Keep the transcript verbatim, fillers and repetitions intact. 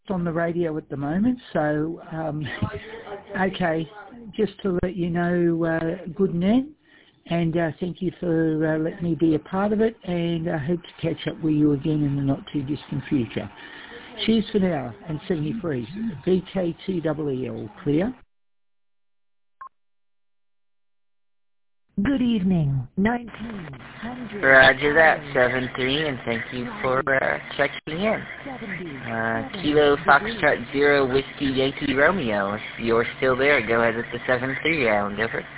on the radio at the moment, so, um, okay, just to let you know, uh, good night, and uh, thank you for uh, letting me be a part of it, and I hope to catch up with you again in the not-too-distant future. Cheers for now, and seventy-three, V K two E E L, clear? Good evening, nineteen hundred. Roger that, seven three, and thank you for uh, checking in. Uh, Kilo Foxtrot Zero Whiskey Yankee Romeo, if you're still there, go ahead with the seven three round, over.